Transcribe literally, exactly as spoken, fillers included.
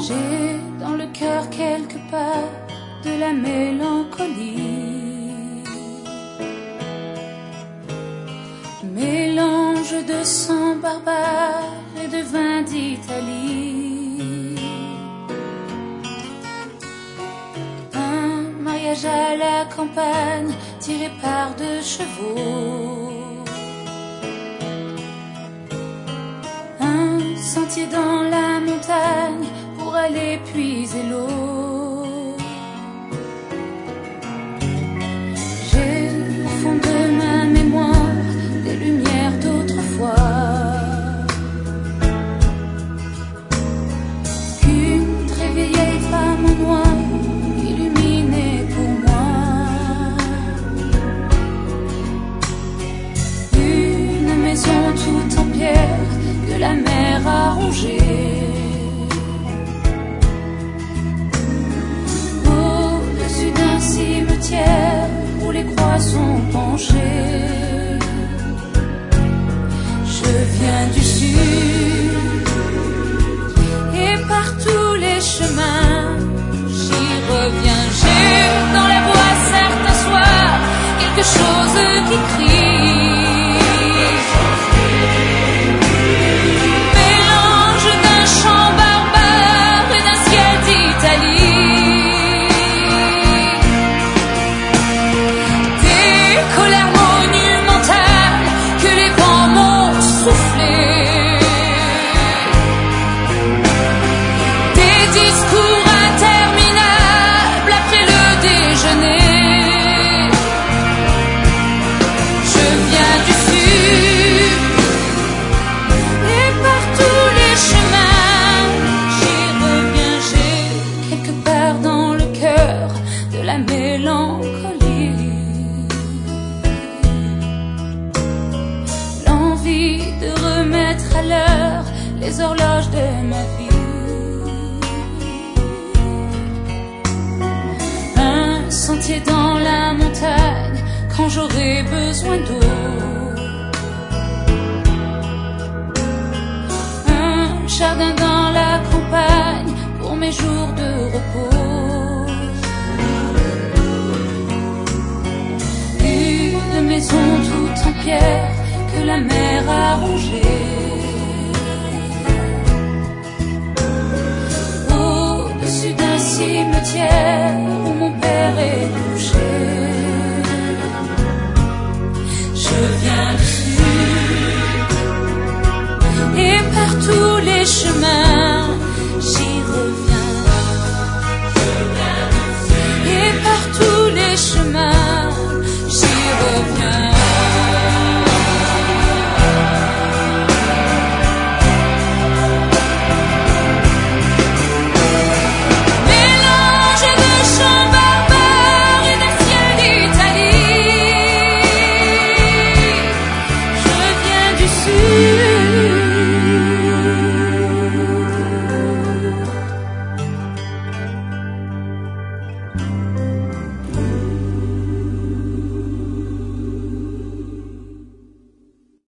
J'ai dans le cœur quelque part de la mélancolie, mélange de sang barbare et de vin d'Italie. Un mariage à la campagne tiré par deux chevaux, un sentier dans la montagne pour aller puiser l'eau. J'ai au fond de ma mémoire des lumières d'autrefois qu'une très vieille femme en noir illuminait pour moi. Une maison toute en pierre que la mer a rongée, au-dessus d'un cimetière où les croix sont penchées. Je viens du sud et par tous les chemins j'y reviens. J'ai dans la voix certains soirs quelque chose qui crie, mélange d'un chant barbare et d'un ciel d'Italie, des colères monumentales que les vents m'ont soufflées, des discours interminables après le déjeuner. Je viens du sud et par tous les chemins j'y reviens. J'ai quelque part dans le cœur de la mélancolie, l'envie de remettre à l'heure les horloges de ma vie. Un sentier dans la montagne quand j'aurai besoin d'eau, un jardin dans la campagne pour mes jours de repos, une maison toute en pierre que la mer a rongée, au-dessus d'un cimetière où mon père est couché. Je viens du sud et par tous les chemins j'y reviens. Et par tous les chemins j'y reviens. Mélange de chants barbares et d'un ciel d'Italie. Je viens du sud